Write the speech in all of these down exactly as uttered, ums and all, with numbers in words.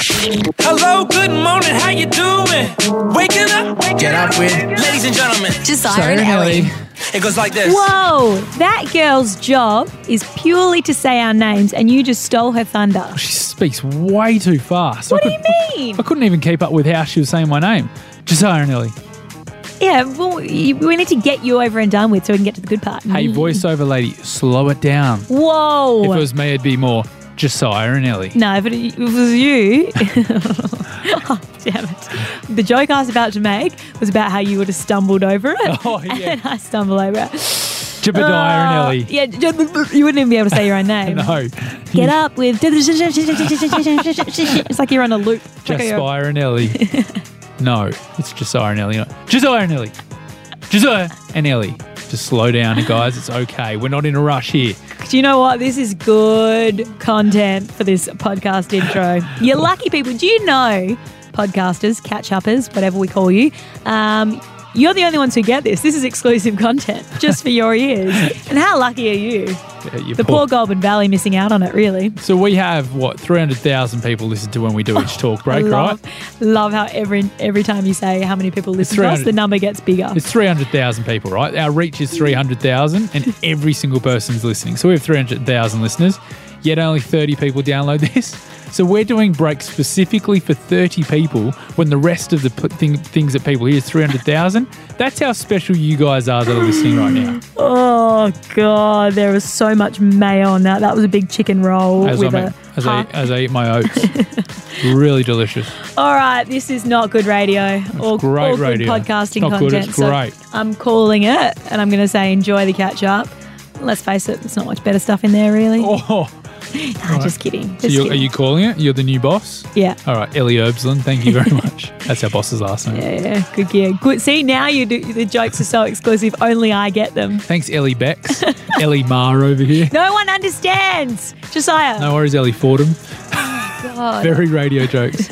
Hello, good morning, how you doing? Waking up, get up with, ladies and gentlemen, Josiah and Ellie. It goes like this. Whoa, that girl's job is purely to say our names and you just stole her thunder. She speaks way too fast. What I do you could- mean? I couldn't even keep up with how she was saying my name. Josiah and Ellie. Yeah, well, you- we need to get you over and done with so we can get to the good part. Hey, voiceover lady, slow it down. Whoa. If it was me, it'd be more Josiah and Ellie. No, if it, if it was you, oh, damn it. The joke I was about to make was about how you would have stumbled over it. Oh, yeah. And I stumbled over it. Jebediah and Uh, Ellie. Yeah, you wouldn't even be able to say your own name. No. Get up with. It's like you're on a loop. It's like you're- Josiah and Ellie. No, it's Josiah and Ellie. Josiah and Ellie. Josiah and Ellie. Just slow down, guys. It's okay. We're not in a rush here. Do you know what? This is good content for this podcast intro. You're lucky people. Do you know, podcasters, catch-uppers, whatever we call you, um, you're the only ones who get this. This is exclusive content just for your ears. And how lucky are you? Yeah, you The poor Goulburn Valley missing out on it, really. So we have, what, three hundred thousand people listen to when we do each talk break, I love, right? love how every every time you say how many people listen to us, three hundred the number gets bigger. It's three hundred thousand people, right? Our reach is three hundred thousand and every single person's listening. So we have three hundred thousand listeners, yet only thirty people download this. So we're doing breaks specifically for thirty people when the rest of the p- thing, things that people hear is three hundred thousand. That's how special you guys are that are listening right now. Oh, God, there was so much mayo on that. That was a big chicken roll As, with I, a make, as, I, heart. as I eat my oats. Really delicious. All right, this is not good radio or, great or good radio. podcasting It's not good, content. it's so great. I'm calling it, and I'm going to say enjoy the catch up. Let's face it, there's not much better stuff in there, really. Oh, Nah, just kidding. Just so you're, are kidding. you calling it? You're the new boss? Yeah. All right, Ellie Erbslin, thank you very much. That's our boss's last name. Yeah, yeah, good gear. Good. See, now you do, the jokes are so exclusive, only I get them. Thanks, Ellie Bex. Ellie Marr over here. No one understands. Josiah. No worries, Ellie Fordham. God. Very radio jokes.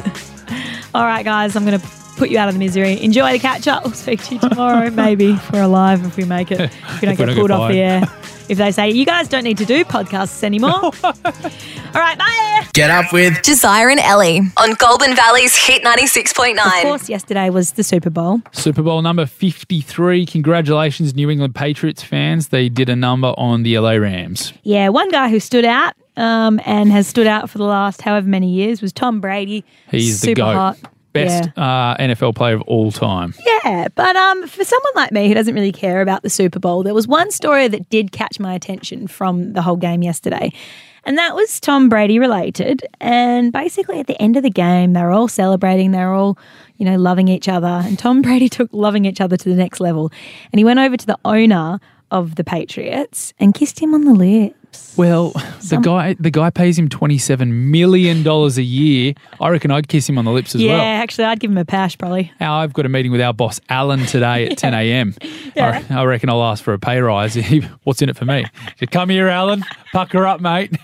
All right, guys, I'm going to put you out of the misery. Enjoy the catch up. We'll speak to you tomorrow, maybe, if we're alive, if we make it. If we don't If we get don't pulled get off the fired. air. If they say, you guys don't need to do podcasts anymore. All right, bye. Get up with. Josiah and Ellie on Goulburn Valley's Hit ninety-six point Of nine. course, yesterday was the Super Bowl. Super Bowl number fifty-three. Congratulations, New England Patriots fans. They did a number on the L A Rams. Yeah, one guy who stood out um, and has stood out for the last however many years was Tom Brady. He's Super the GOAT. hot. Best uh, N F L player of all time. Yeah, but um, for someone like me who doesn't really care about the Super Bowl, there was one story that did catch my attention from the whole game yesterday. And that was Tom Brady related. And basically at the end of the game, they were all celebrating. They were all, you know, loving each other. And Tom Brady took loving each other to the next level. And he went over to the owner of the Patriots and kissed him on the lips. Well, the guy the guy pays him twenty-seven million dollars a year. I reckon I'd kiss him on the lips as Yeah, well. actually, I'd give him a pash probably. Now, I've got a meeting with our boss, Alan, today at ten a.m. Yeah. I, I reckon I'll ask for a pay rise. What's in it for me? He said, come here, Alan. Pucker up, mate.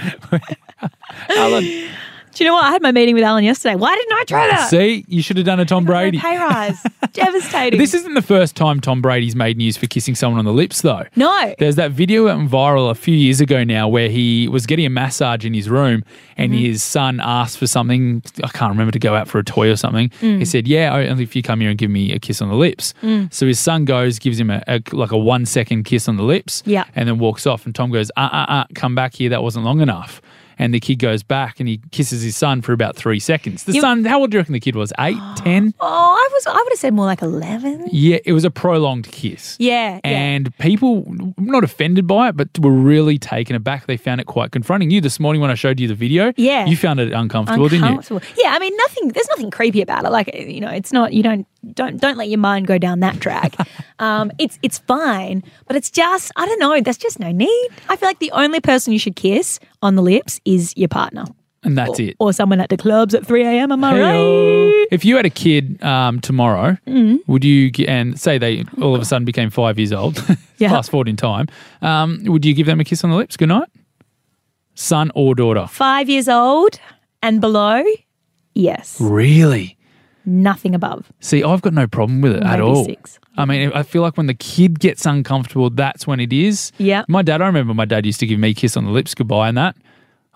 Alan, Do you know what? I had my meeting with Alan yesterday. Why didn't I try that? see, you should have done a Tom Brady. Pay rise. Devastating. This isn't the first time Tom Brady's made news for kissing someone on the lips, though. No. There's that video that went viral a few years ago now where he was getting a massage in his room and Mm-hmm. his son asked for something. I can't remember, to go out for a toy or something. Mm. He said, yeah, only if you come here and give me a kiss on the lips. So his son goes, gives him a, a like a one second kiss on the lips Yeah. and then walks off. And Tom goes, uh, uh, uh, come back here. That wasn't long enough. And the kid goes back and he kisses his son for about three seconds. The You- son, how old do you reckon the kid was? Eight, ten? Oh, I was. I would have said more like eleven. Yeah, it was a prolonged kiss. Yeah, yeah. And people, not offended by it, but were really taken aback. They found it quite confronting. You this morning when I showed you the video, Yeah. you found it uncomfortable, didn't you? Uncomfortable. Yeah, I mean, nothing. There's nothing creepy about it. Like, you know, it's not. You don't don't don't let your mind go down that track. um, it's it's fine, but it's just I don't know. There's just no need. I feel like the only person you should kiss on the lips is your partner. And that's it. Or someone at the clubs at three a.m. Am I Hey-o. right? If you had a kid um, tomorrow, would you, g- and say they all of a sudden became five years old, Yeah. fast forward in time, um, would you give them a kiss on the lips? Good night? Son or daughter? Five years old and below, yes. Really? Nothing above. See, I've got no problem with it at Maybe all. six. I mean, I feel like when the kid gets uncomfortable, that's when it is. Yeah. My dad, I remember my dad used to give me a kiss on the lips goodbye and that.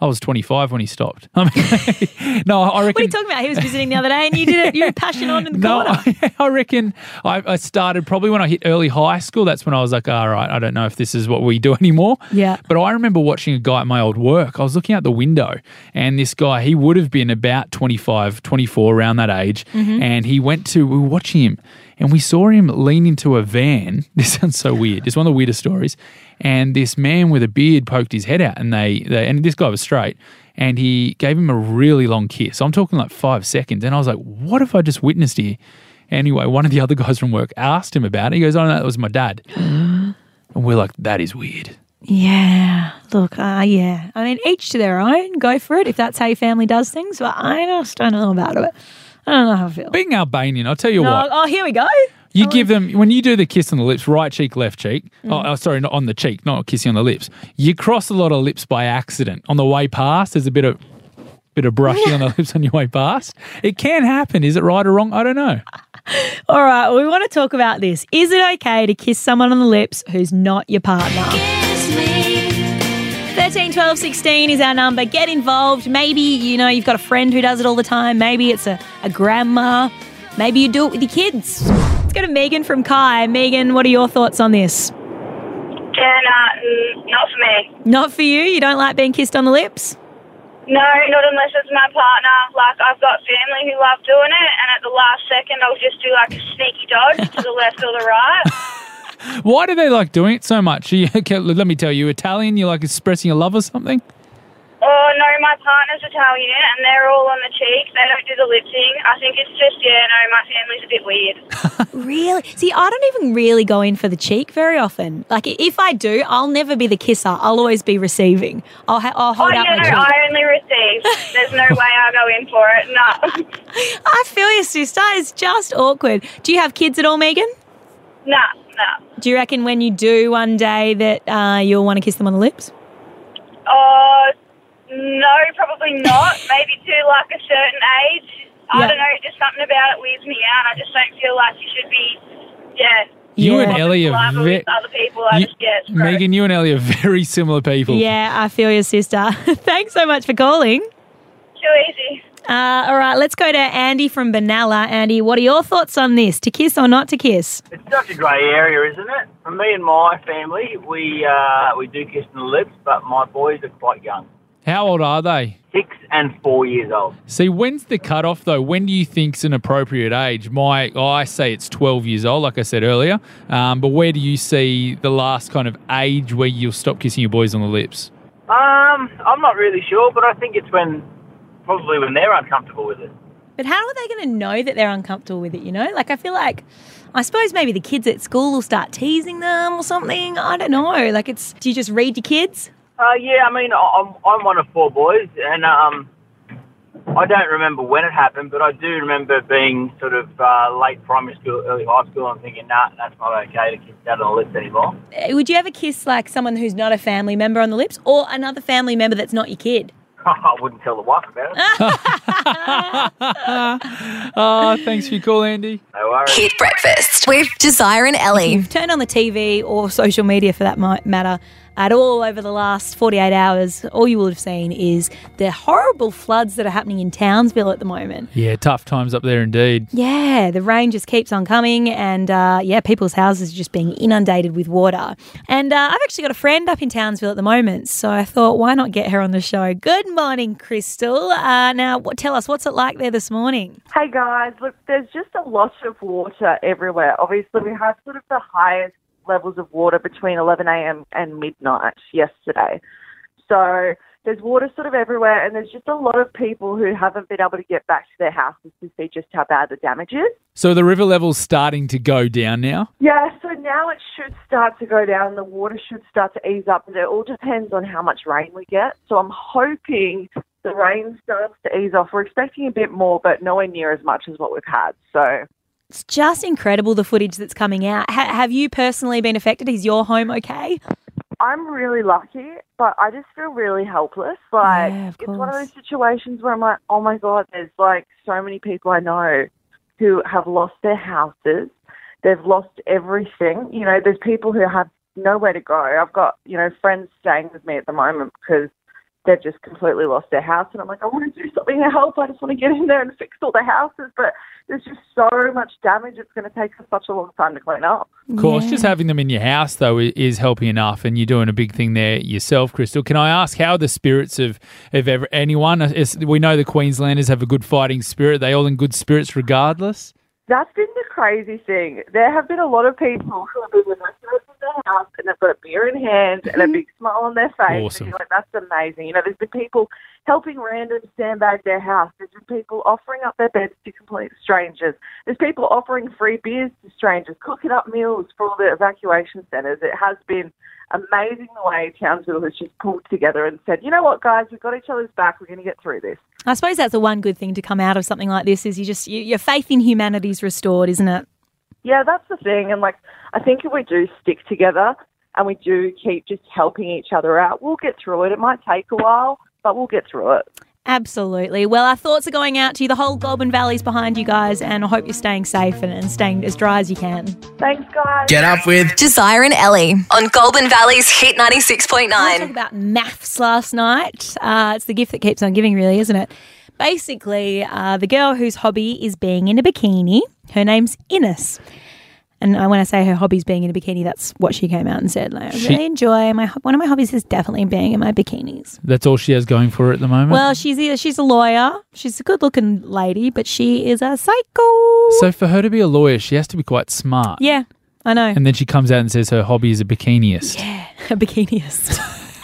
I was twenty-five when he stopped. I mean, no, I reckon. What are you talking about? He was visiting the other day and you did it. You were passion on in the No, corner. I, I reckon I, I started probably when I hit early high school. That's when I was like, all right, I don't know if this is what we do anymore. Yeah. But I remember watching a guy at my old work. I was looking out the window and this guy, he would have been about twenty-five, twenty-four, around that age. Mm-hmm. And he went to, we were watching him and we saw him lean into a van. This sounds so weird. It's one of the weirdest stories. And this man with a beard poked his head out and they, they and this guy was straight. And he gave him a really long kiss. I'm talking like five seconds. And I was like, what have I just witnessed here? Anyway, one of the other guys from work asked him about it. He goes, oh, no, that was my dad. And we're like, that is weird. Yeah. Look, uh, yeah. I mean, each to their own. Go for it if that's how your family does things. But I just don't know about it. I don't know how I feel. Being Albanian, I'll tell you No, what. oh, here we go. You Oh, give them, when you do the kiss on the lips, right cheek, left cheek. Mm. Oh, oh, sorry, not on the cheek, not kissing on the lips. You cross a lot of lips by accident. On the way past, there's a bit of bit of brushing on the lips on your way past. It can happen. Is it right or wrong? I don't know. All right, well, we want to talk about this. Is it okay to kiss someone on the lips who's not your partner? thirteen, twelve, sixteen is our number. Get involved. Maybe, you know, you've got a friend who does it all the time. Maybe it's a, a grandma. Maybe you do it with your kids. Let's go to Megan from Kai. Megan, what are your thoughts on this? Yeah, nah, mm, not for me. Not for you? You don't like being kissed on the lips? No, not unless it's my partner. Like, I've got family who love doing it, and at the last second, I'll just do like a sneaky dodge to the left or the right. Why do they like doing it so much? You, okay, let me tell you, Italian, you like expressing your love or something? Oh, no, my partner's Italian, and they're all on the cheek. They don't do the lip thing. I think it's just, yeah, no, my family's a bit weird. Really? See, I don't even really go in for the cheek very often. Like, if I do, I'll never be the kisser. I'll always be receiving. I'll, ha- I'll Oh, hold out no, my no, cheek. I only receive. There's no way I go in for it, no. I feel your sister. It's just awkward. Do you have kids at all, Megan? no, no. Do you reckon when you do one day that uh, you'll want to kiss them on the lips? Oh, no, probably not. Maybe to like a certain age. I Yeah. don't know, just something about it weirds me out. I just don't feel like you should be, yeah. You Yeah. and Ellie are saliva ve- with other people. I you- just get gross. Megan, you and Ellie are very similar people. Yeah, I feel your sister. Thanks so much for calling. Too easy. Uh, all right, let's go to Andy from Benalla. Andy, what are your thoughts on this? To kiss or not to kiss? It's such a grey area, isn't it? For me and my family, we uh, we do kiss on the lips, but my boys are quite young. How old are they? Six and four years old. See, when's the cutoff though? When do you think's an appropriate age? My, I say it's twelve years old, like I said earlier. Um, but where do you see the last kind of age where you'll stop kissing your boys on the lips? Um, I'm not really sure, but I think it's when, probably when they're uncomfortable with it. But how are they going to know that they're uncomfortable with it, you know? Like, I feel like, I suppose maybe the kids at school will start teasing them or something. I don't know. Like, it's, do you just read your kids? Uh, yeah, I mean, I'm, I'm one of four boys, and um, I don't remember when it happened, but I do remember being sort of uh, late primary school, early high school, and thinking, nah, that's not okay to kiss dad on the lips anymore. Uh, Would you ever kiss, like, someone who's not a family member on the lips or another family member that's not your kid? I wouldn't tell the wife about it. Oh, thanks for your call, Andy. No worries. Hit breakfast with Desire and Ellie. Turn on the T V or social media for that mi- matter at all over the last forty-eight hours, all you will have seen is the horrible floods that are happening in Townsville at the moment. Yeah, tough times up there indeed. Yeah, the rain just keeps on coming and, uh, yeah, people's houses are just being inundated with water. And uh, I've actually got a friend up in Townsville at the moment, so I thought, why not get her on the show? Good morning, Crystal. Uh, now, what, tell us, what's it like there this morning? Hey guys, look, there's just a lot of water everywhere. Obviously, we had sort of the highest levels of water between eleven a.m. and midnight yesterday. So there's water sort of everywhere, and there's just a lot of people who haven't been able to get back to their houses to see just how bad the damage is. So the river level's starting to go down now? Yeah, so now it should start to go down. The water should start to ease up, but it all depends on how much rain we get. So I'm hoping the rain starts to ease off. We're expecting a bit more, but nowhere near as much as what we've had. So It's just incredible, the footage that's coming out. Ha- have you personally been affected? Is your home okay? I'm really lucky, but I just feel really helpless. Like, Yeah, of it's one of course. those situations where I'm like, oh my God, there's like so many people I know who have lost their houses. They've lost everything. You know, there's people who have nowhere to go. I've got, you know, friends staying with me at the moment because they've just completely lost their house. And I'm like, I want to do something to help. I just want to get in there and fix all the houses. But there's just so much damage. It's going to take us such a long time to clean up. Of course, just having them in your house, though, i- is helping enough, and you're doing a big thing there yourself, Crystal. Can I ask how are the spirits of, of ever, anyone? Is- We know the Queenslanders have a good fighting spirit. Are they all in good spirits regardless? That's been the crazy thing. There have been a lot of people who have been with us in their house and they've got a beer in hand and a big smile on their face. Awesome. And you're like, that's amazing. You know, there's been people helping randoms sandbag their house. There's been people offering up their beds to complete strangers. There's people offering free beers to strangers, cooking up meals for all the evacuation centres. It has been amazing the way Townsville has just pulled together and said, you know what, guys, we've got each other's back. We're going to get through this. I suppose that's the one good thing to come out of something like this is you just you, your faith in humanity's restored, isn't it? Yeah, that's the thing. And, like, I think if we do stick together and we do keep just helping each other out, we'll get through it. It might take a while, but we'll get through it. Absolutely. Well, our thoughts are going out to you. The whole Goulburn Valley's behind you guys, and I hope you're staying safe and, and staying as dry as you can. Thanks, guys. Get up with Josiah and Ellie on Goulburn Valley's Hit ninety-six point I want to talk nine. about maths last night. Uh, it's the gift that keeps on giving, really, isn't it? Basically, uh, the girl whose hobby is being in a bikini, her name's Ines. And uh, when I say her hobby's being in a bikini, that's what she came out and said. Like, I She- really enjoy my one of my hobbies is definitely being in my bikinis. That's all she has going for her at the moment? Well, she's either she's a lawyer, she's a good-looking lady, but she is a psycho. so for her to be a lawyer, she has to be quite smart. Yeah, I know. And then she comes out and says her hobby is a bikiniist. Yeah, a bikiniist.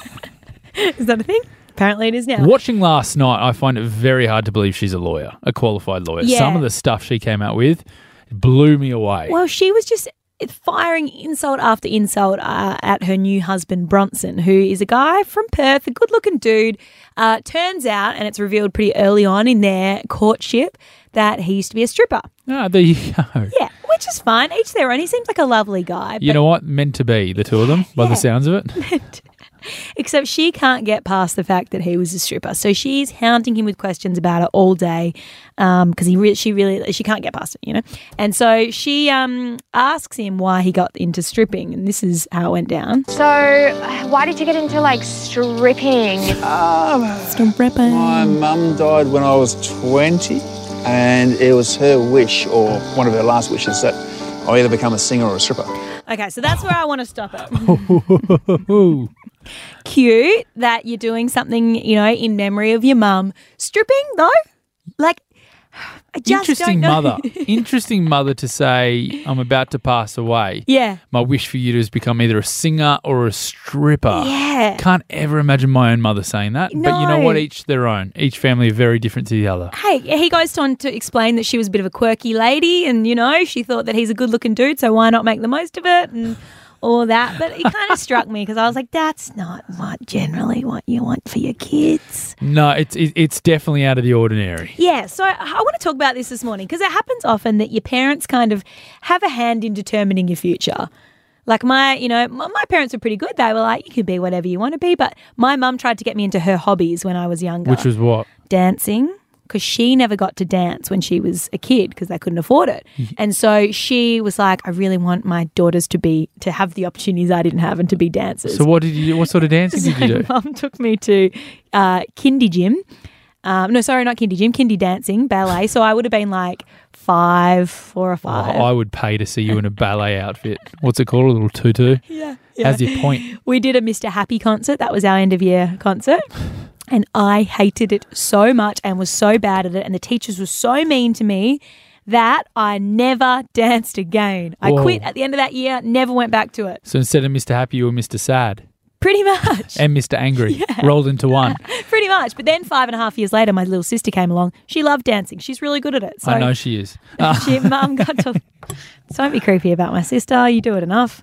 Is that a thing? Apparently it is now. Watching last night, I find it very hard to believe she's a lawyer, a qualified lawyer. Yeah. Some of the stuff she came out with blew me away. Well, she was just firing insult after insult uh, at her new husband, Bronson, who is a guy from Perth, a good-looking dude. Uh, turns out, and it's revealed pretty early on in their courtship, that he used to be a stripper. Ah, there you go. Yeah, which is fine. Each their own. He seems like a lovely guy. You but- know what? Meant to be, the two of them, by Yeah. the sounds of it. Except she can't get past the fact that he was a stripper. So she's hounding him with questions about it all day because he re- she really she can't get past it, you know. And so she um, asks him why he got into stripping, and this is how it went down. So, why did you get into like stripping? Stripping. My mum died when I was twenty, and it was her wish, or one of her last wishes, that I either become a singer or a stripper. Okay, so that's where I want to stop it. Ooh. Cute that you're doing something, you know, in memory of your mum. Stripping though, like I just Interesting don't know. mother. Interesting mother to say, I'm about to pass away. Yeah. My wish for you to is become either a singer or a stripper. Yeah. Can't ever imagine my own mother saying that. But you know No. what? Each their own. Each family are very different to the other. Hey, he goes on to explain that she was a bit of a quirky lady and, you know, she thought that he's a good-looking dude, so why not make the most of it and all that. But it kind of struck me because I was like, that's not what generally what you want for your kids. No, it's it, it's definitely out of the ordinary. Yeah, so I, I want to talk about this this morning because it happens often that your parents kind of have a hand in determining your future. Like my, you know, my, my parents were pretty good. They were like, you can be whatever you want to be. But my mum tried to get me into her hobbies when I was younger. Which was what? Dancing, because she never got to dance when she was a kid because they couldn't afford it. And so she was like, I really want my daughters to be to have the opportunities I didn't have and to be dancers. So what did you do? What sort of dancing did you do? So mum took me to uh, kindy gym. Um, no, sorry, not kindy gym, kindy dancing, ballet. So I would have been like five, four or Oh, five. I would pay to see you in a ballet outfit. What's it called? A little tutu? yeah, How's your point? We did a Mister Happy concert. That was our end of year concert. And I hated it so much and was so bad at it. And the teachers were so mean to me that I never danced again. I Whoa. quit at the end of that year, never went back to it. So instead of Mister Happy, you were Mister Sad Pretty much. and Mister Angry rolled into one. Pretty much. But then five and a half years later, my little sister came along. She loved dancing. She's really good at it. So I know she is. she, mum got to... Don't be creepy about my sister. You do it enough.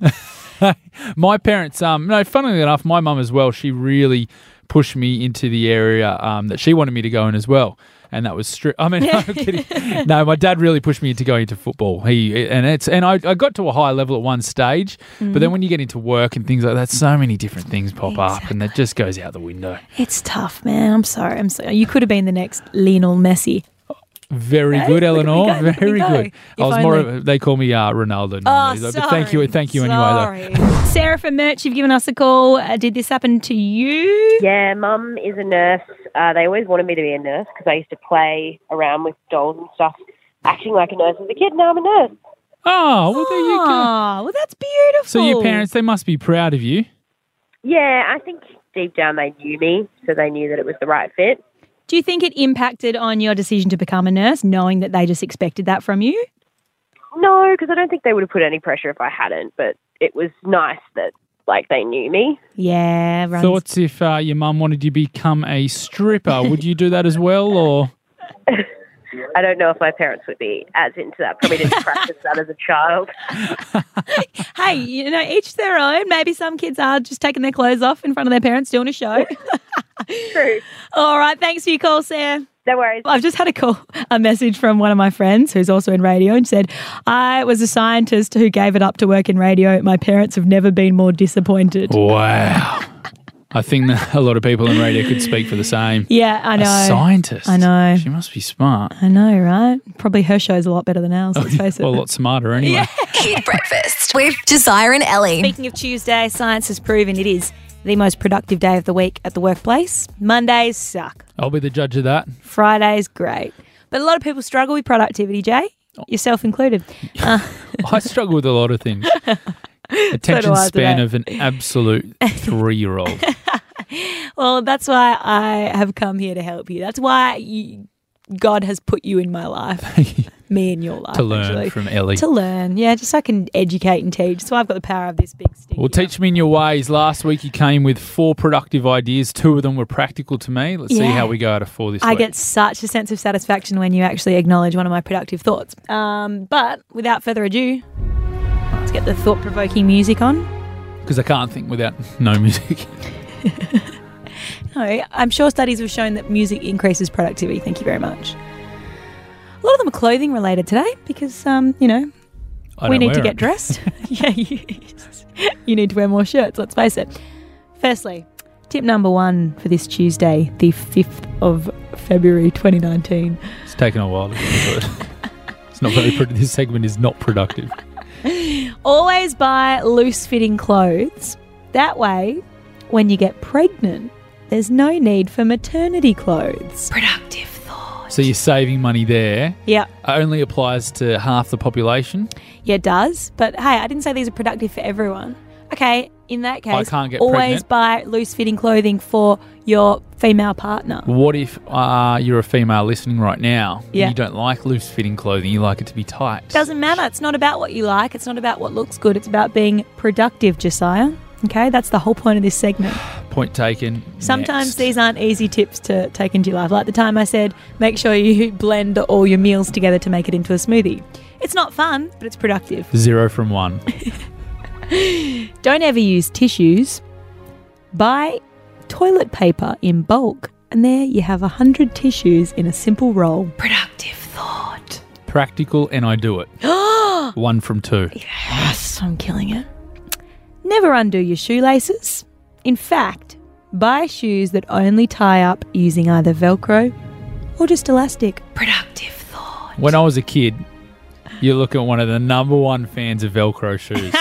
My parents, um, no, funnily enough, my mum as well, she really pushed me into the area um, that she wanted me to go in as well. And that was strip. I mean, no, I'm kidding. No, my dad really pushed me into going into football. He and it's and I, I got to a high level at one stage, but then when you get into work and things like that, so many different things pop up, and that just goes out the window. It's tough, man. I'm sorry. I'm sorry. You could have been the next Lionel Messi. Very Okay, good, look at me Eleanor. go, look at me Very go. good. If I was more. only. Of, they call me uh, Ronaldo. Oh, normally, sorry. though, but thank you, thank you sorry. anyway. Though. Sarah from Merch, you've given us a call. Uh, did this happen to you? Yeah, Mum is a nurse. Uh, they always wanted me to be a nurse because I used to play around with dolls and stuff, acting like a nurse as a kid. Now I'm a nurse. Oh, well, there you go. Oh, well, that's beautiful. So your parents, they must be proud of you. Yeah, I think deep down they knew me, so they knew that it was the right fit. Do you think it impacted on your decision to become a nurse, knowing that they just expected that from you? No, because I don't think they would have put any pressure if I hadn't, but it was nice that, like, they knew me. Yeah. Runs. Thoughts if uh, your mum wanted you to become a stripper, would you do that as well, or...? I don't know if my parents would be as into that. Probably didn't practice that as a child. Hey, you know, each their own. Maybe some kids are just taking their clothes off in front of their parents doing a show. True. All right. Thanks for your call, Sarah. No worries. I've just had a call, a message from one of my friends who's also in radio and said, I was a scientist who gave it up to work in radio. My parents have never been more disappointed. Wow. I think that a lot of people in radio could speak for the same. Yeah, I know. A scientist. I know. She must be smart. I know, right? Probably her show's a lot better than ours, let's face it. Well, a lot smarter anyway. Yeah. Kid Breakfast with Desire and Ellie. Speaking of Tuesday, science has proven it is the most productive day of the week at the workplace. Mondays suck. I'll be the judge of that. Fridays, great. But a lot of people struggle with productivity, Jay, yourself included. Uh, I struggle with a lot of things. Attention I span today. of an absolute three-year-old. well, that's why I have come here to help you. That's why you, God has put you in my life, me in your life. To learn actually. from Ellie. To learn, yeah, just so I can educate and teach. So I've got the power of this big stick. Well, teach me in your ways. Last week you came with four productive ideas. Two of them were practical to me. Let's see Yeah. how we go out of four this I week. get such a sense of satisfaction when you actually acknowledge one of my productive thoughts. Um, but without further ado, let's get the thought-provoking music on. Because I can't think without no music. No, I'm sure studies have shown that music increases productivity. Thank you very much. A lot of them are clothing related today because, um, you know, I we don't need wear to it. get dressed. yeah, you, you need to wear more shirts, let's face it. Firstly, tip number one for this Tuesday, the fifth of February twenty nineteen. It's taken a while to get into it. It's not very productive. This segment is not productive. Always buy loose-fitting clothes. That way, when you get pregnant, there's no need for maternity clothes. Productive thought. So you're saving money there. Yeah. Only applies to half the population. Yeah, it does. But hey, I didn't say these are productive for everyone. Okay, in that case, I can't get always pregnant. buy loose-fitting clothing for your female partner. What if uh, you're a female listening right now and Yeah. you don't like loose-fitting clothing, you like it to be tight? Doesn't matter. It's not about what you like. It's not about what looks good. It's about being productive, Josiah. Okay, that's the whole point of this segment. Point taken. Sometimes Next. these aren't easy tips to take into your life. Like the time I said, make sure you blend all your meals together to make it into a smoothie. It's not fun, but it's productive. Zero from one. Don't ever use tissues. Buy toilet paper in bulk, and there you have a hundred tissues in a simple roll. Productive thought. Practical, and I do it. One from two. Yes, I'm killing it. Never undo your shoelaces. In fact, buy shoes that only tie up using either Velcro or just elastic. Productive thought. When I was a kid, you look at one of the number one fans of Velcro shoes.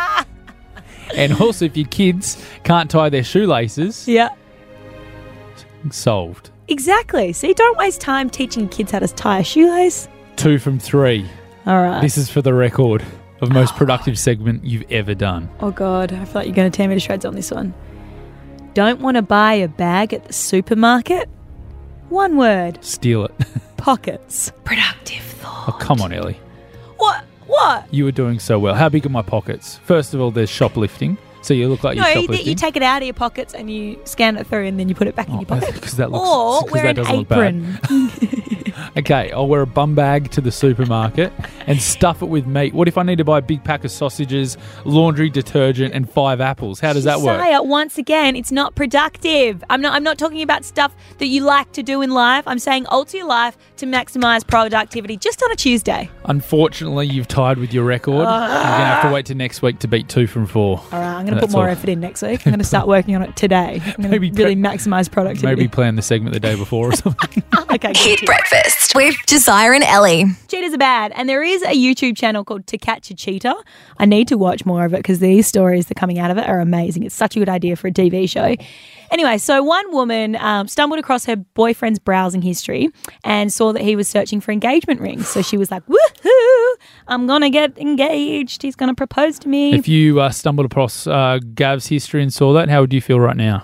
And also, if your kids can't tie their shoelaces, Yeah. solved. Exactly. See, don't waste time teaching kids how to tie a shoelace. Two from three. All right. This is for the record of most productive segment you've ever done. Oh, God. I feel like you're going to tear me to shreds on this one. Don't want to buy a bag at the supermarket? One word. Steal it. Pockets. Productive thought. Oh, come on, Ellie. What? What? You were doing so well. How big are my pockets? First of all, there's shoplifting. So you look like No, you're you, shoplifting. you take it out of your pockets and you scan it through and then you put it back in your pocket. Because that looks Or 'cause wear that an doesn't look bad. apron. Okay, I'll wear a bum bag to the supermarket and stuff it with meat. What if I need to buy a big pack of sausages, laundry detergent, and five apples? How does that work? Josiah, once again, it's not productive. I'm not I'm not talking about stuff that you like to do in life. I'm saying alter your life to maximise productivity just on a Tuesday. Unfortunately, you've tied with your record. You're going to have to wait till next week to beat two from four. All right, I'm going to put That's more all. effort in next week. I'm going to start working on it today. I'm going Maybe to really pre- maximise productivity. Maybe plan the segment the day before or something. Okay, good Kid tip. Breakfast. Breakfast with Josiah and Ellie. Cheaters are bad. And there is a YouTube channel called To Catch a Cheater. I need to watch more of it because these stories that are coming out of it are amazing. It's such a good idea for a T V show. Anyway, so one woman um, stumbled across her boyfriend's browsing history and saw that he was searching for engagement rings. So she was like, woohoo, I'm going to get engaged. He's going to propose to me. If you uh, stumbled across uh, Gav's history and saw that, how would you feel right now?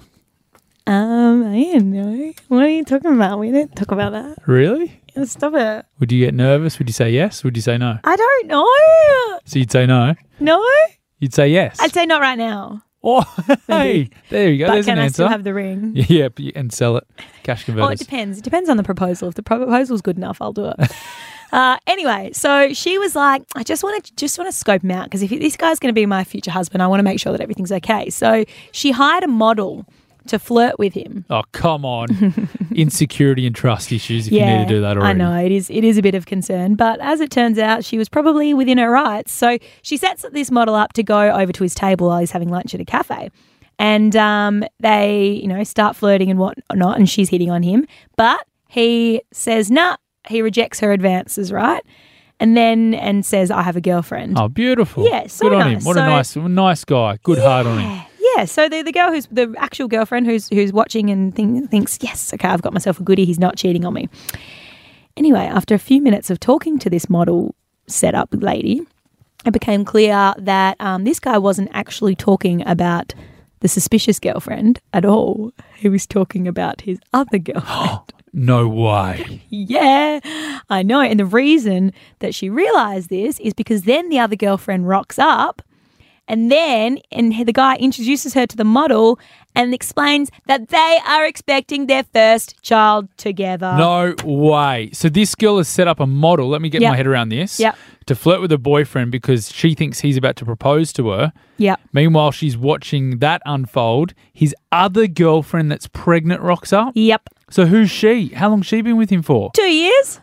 Um, I don't know. What are you talking about? We didn't talk about that. Really? Yeah, stop it. Would you get nervous? Would you say yes? Would you say no? I don't know. So you'd say no? No? You'd say yes? I'd say not right now. Oh, hey, there you go. But There's can an I answer. still have the ring? Yeah, and sell it. Cash Oh, it converters. depends. It depends on the proposal. If the proposal's good enough, I'll do it. uh, anyway, so she was like, I just want to just want to scope him out because if this guy's going to be my future husband, I want to make sure that everything's okay. So she hired a model to flirt with him. Oh, come on. Insecurity and trust issues if yeah, you need to do that already. I know, it is it is a bit of concern. But as it turns out, she was probably within her rights. So she sets this model up to go over to his table while he's having lunch at a cafe. And um, they, you know, start flirting and whatnot, and she's hitting on him. But he says, nah, he rejects her advances, right? And then, and says, I have a girlfriend. Oh, beautiful. Yeah, so Good on nice. him. What So- a nice nice guy. Good heart on him. Yeah, so the the girl who's the actual girlfriend who's who's watching and think, thinks, yes, okay, I've got myself a goodie. He's not cheating on me. Anyway, after a few minutes of talking to this model setup lady, it became clear that um, this guy wasn't actually talking about the suspicious girlfriend at all. He was talking about his other girlfriend. No way. Yeah, I know. And the reason that she realised this is because then the other girlfriend rocks up. And then and the guy introduces her to the model and explains that they are expecting their first child together. No way. So this girl has set up a model. Let me get Yep. my head around this. Yep. To flirt with her boyfriend because she thinks he's about to propose to her. Yep. Meanwhile, she's watching that unfold. His other girlfriend that's pregnant rocks up. Yep. So who's she? How long's she been with him for? Two years?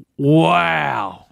Wow.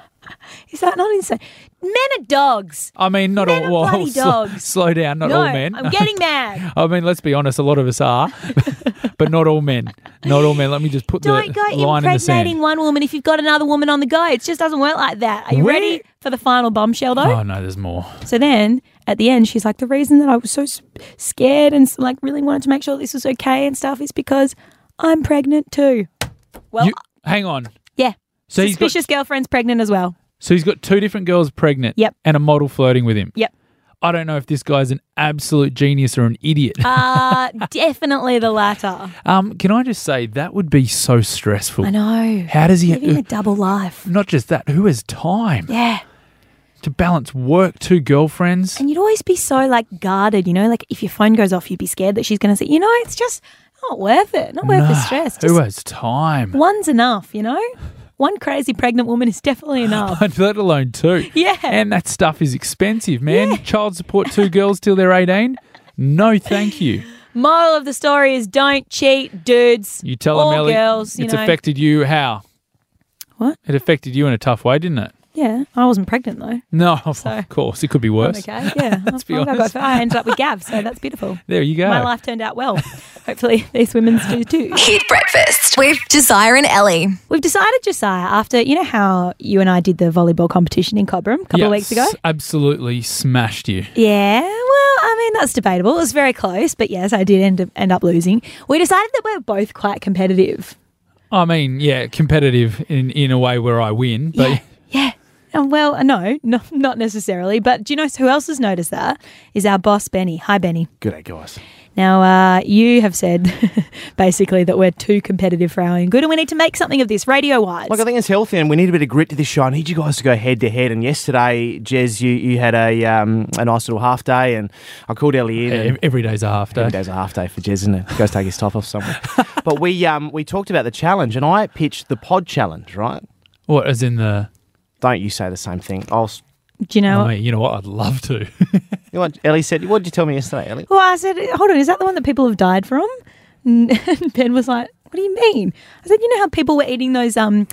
Is that not insane? Men are dogs. I mean, not Men all. are Well, bloody slow, dogs. slow down. Not no, all men. I'm getting mad. I mean, let's be honest. A lot of us are, but not all men. Not all men. Let me just put Don't the go line in the sand. impregnating one woman if you've got another woman on the go. It just doesn't work like that. Are you Where- ready for the final bombshell, though? Oh no, there's more. So then, at the end, she's like, the reason that I was so s- scared and like really wanted to make sure this was okay and stuff is because I'm pregnant too. Well, You, hang on. yeah. So he's got Suspicious girlfriend's pregnant as well. So he's got two different girls pregnant. Yep. And a model flirting with him. Yep. I don't know if this guy's an absolute genius or an idiot. Uh, definitely the latter. um, can I just say that would be so stressful. I know. How does he? Living a double life. Not just that. Who has time Yeah. to balance work, two girlfriends? And you'd always be so like guarded, you know, like if your phone goes off, you'd be scared that she's going to say, you know, it's just not worth it. Not worth the Nah, stress. Who Just has time? one's enough, you know? One crazy pregnant woman is definitely enough. Let alone two. Yeah. And that stuff is expensive, man. Yeah. Child support two girls till they're eighteen? No, thank you. Moral of the story is don't cheat, dudes. You tell or them, Ellie, girls, you it's know. affected you how? What? It affected you in a tough way, didn't it? Yeah, I wasn't pregnant though. No, of So- course. It could be worse. I'm okay, yeah. Let's be I, got, honest. I ended up with Gav, so that's beautiful. There you go. My life turned out well. Hopefully these women's do too. Hit Breakfast with Josiah and Ellie. We've decided, Josiah, after, you know how you and I did the volleyball competition in Cobram a couple Yes, of weeks ago? absolutely smashed you. Yeah, well, I mean, that's debatable. It was very close, but yes, I did end up, end up losing. We decided that we're both quite competitive. I mean, yeah, competitive in, in a way where I win, but Yeah, yeah. And well, no, no, not necessarily. But do you know who else has noticed that? Is our boss, Benny. Hi, Benny. G'day, guys. Now, uh, you have said basically that we're too competitive for our own good and we need to make something of this radio-wise. Look, I think it's healthy and we need a bit of grit to this show. I need you guys to go head-to-head. And yesterday, Jez, you, you had a um, a nice little half day and I called Ellie in. Ev- and every day's a half day. Every day's a half day for Jez, isn't it? He goes take his top off somewhere. But we um we talked about the challenge and I pitched the pod challenge, right? What, as in the... Don't you say the same thing. I'll... s- Do you know I what? mean, you know what? I'd love to. You know what Ellie said? What did you tell me yesterday, Ellie? Well, I said, hold on, is that the one that people have died from? And Ben was like, what do you mean? I said, you know how people were eating those um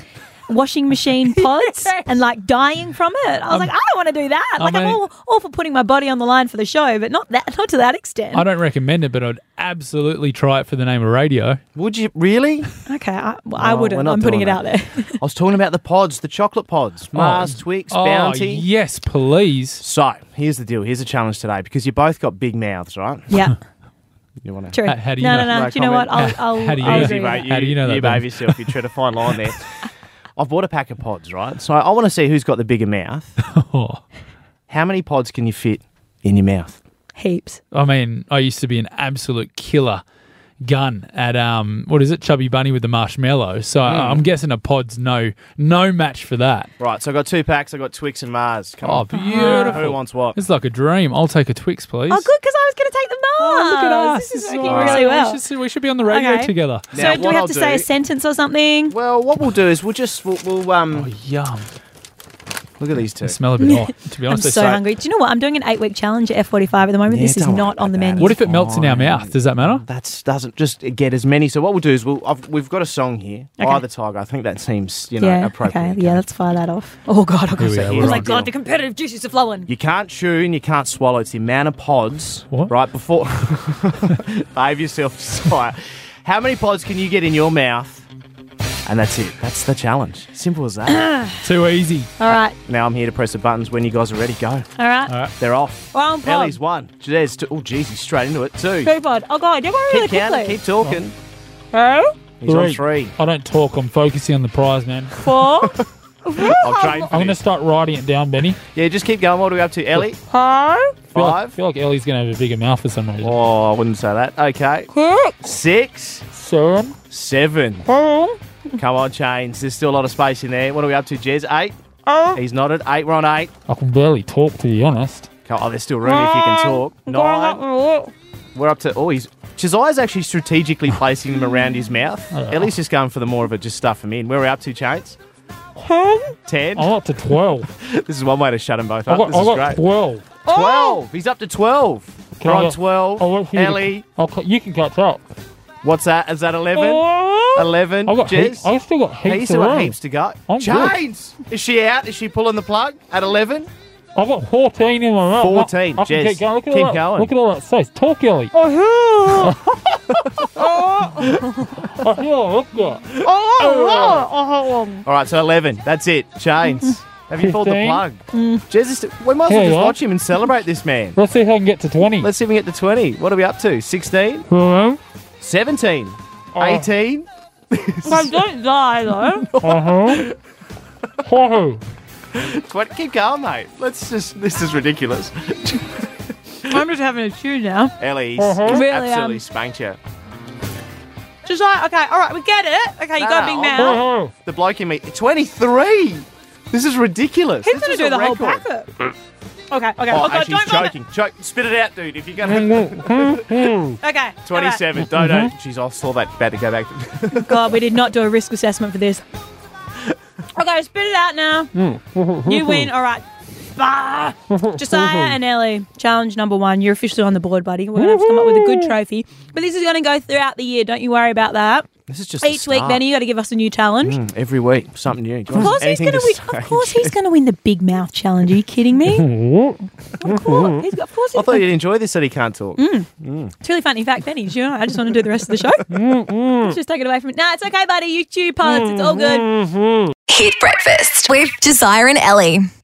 washing machine pods and like dying from it. I was Um, like, I don't want to do that. I Like I'm mean- all, all for putting my body on the line for the show, but not that, not to that extent. I don't recommend it, but I'd absolutely try it for the name of radio. Would you really? Okay, I, well, I Oh, wouldn't. we're not I'm putting it doing out that. there. I was talking about the pods, the chocolate pods. Mars, Twix, oh, Bounty. yes, please. So, here's the deal. Here's a challenge today because you both got big mouths, right? Yeah. You want to? True. How- how do you no, know? no, no, No Do you know what? I'll, comment. I'll, How do you I'll know? agree Easy, with mate. that. You, How do you know that, You Ben? behave yourself. You tread a fine line there. I've bought a pack of pods, right? So I want to see who's got the bigger mouth. Oh, How many pods can you fit in your mouth? Heaps. I mean, I used to be an absolute killer gun at um, what is it, Chubby Bunny with the marshmallow. So I- I'm guessing a pod's no no match for that. Right, so I got two packs. I got Twix and Mars. Come Oh, on. beautiful. Who wants what? It's like a dream. I'll take a Twix, please. Oh, good, because I was going to take the Mars. Oh, look at us. This is This working awesome. really well. We should, we should be on the radio Okay. together. So Now, do what we have I'll to say a do- sentence or something? Well, what we'll do is we'll just we'll, we'll um Oh, yum. look at these two. They smell a bit hot, to be I'm honest. so so- hungry. Do you know what? I'm doing an eight-week challenge at F forty-five at the moment. Yeah, this is don't not worry on the about that. menu. What if it melts in our Fine. mouth? Does that matter? That's doesn't just get as many. So what we'll do is we'll I've, we've got a song here. Okay. Eye of the Tiger. I think that seems you know yeah, appropriate. okay. Yeah, let's fire that off. Oh, God. I've got Here we to go, say. we're Oh, my on. God. The competitive juices are flowing. You can't chew and you can't swallow. It's the amount of pods. What? Right before. Behave yourself, Josiah. How many pods can you get in your mouth? And that's it. That's the challenge. Simple as that. Too easy. All right. Now I'm here to press the buttons when you guys are ready. Go. All right. All right. They're off. One pod. Ellie's one. There's two. Oh, geez, he's straight into it. Two. Two pod. Oh, God. You're going really Keep counting. quickly. Keep talking. Two, He's on three. I don't talk. I'm focusing on the prize, man. four, I'll train for I'm going to this. start writing it down, Benny. Yeah, just keep going. What are we up to, Ellie? five, I feel like, Five. feel like Ellie's going to have a bigger mouth for some reason. Oh, I wouldn't say that. Okay. six, Six. Seven. Seven. seven, Come on, Chains. There's still a lot of space in there. What are we up to, Jez? Eight? eight, He's nodded. Eight. We're on eight. I can barely talk, to be honest. Come- Oh, there's still room if you can talk. Nine. nine, We're up to... Oh, he's... Josiah's actually strategically placing them around his mouth. Oh. Ellie's just going for the more of a just stuff them in. Where are we up to, Chains? ten, Ten. I'm up to twelve. This is one way to shut them both I up. got, This I is got great. twelve. Twelve. He's up to twelve. Can We're I on go- twelve. I'll let you to- Ellie. I'll, cut- you can catch up. What's that? Is that eleven? four, Eleven. I've got Jez? heaps. I've still got Hey, you heaps still to got roll. heaps to go. I'm good. Chains! Is she out? Is she pulling the plug at eleven? I've got fourteen in my mouth. fourteen, I can Jez. keep going. Look at Keep all that, going. Look at all that space. Talk, Ellie. oh, I feel look good. oh, All right, so eleven. That's it. Chains. Have you pulled the fifteen. plug? Jez is st- we might as well Here just you are. watch him and celebrate this man. Let's see if I can get to twenty. Let's see if we get to twenty. What are we up to? sixteen? Uh-huh. seventeen? Oh. eighteen? I don't die, though. Uh-huh. Uh-huh. twenty? Keep going, mate. Let's just... This is ridiculous. I'm just having a chew now. Ellie's Uh-huh. he's Really, absolutely um, spanked you. Just like, okay, all right, we get it. Okay, you got a big No. mouth. Uh-huh. The bloke in me... twenty-three! This is ridiculous. He's This going is to do a the whole record. packet. Okay, okay. Oh, Oh, God, actually, don't he's mind choking. Choke. Spit it out, dude. If you're going to... it. Okay. twenty-seven. Don't, don't. Jeez, I saw that about to go back. Okay. God, we did not do a risk assessment for this. Okay, spit it out now. You win. All right. Ah. Josiah and Ellie, challenge number one. You're officially on the board, buddy. We're going to have to come up with a good trophy. But this is going to go throughout the year. Don't you worry about that. This is just the Each week, start. Benny, you got to give us a new challenge. Mm, every week, something new. Do you Of want course, he's anything going to win. say? Of course, he's going to win the big mouth challenge. Are you kidding me? Of course, he's got, of course. I He's thought you'd enjoy this that he can't talk. It's really funny. In fact, Benny, you know, I just want to do the rest of the show. Let's just take it away from it. Nah, it's okay, buddy. You chew pods. It's all good. Hit breakfast with Josiah and Ellie.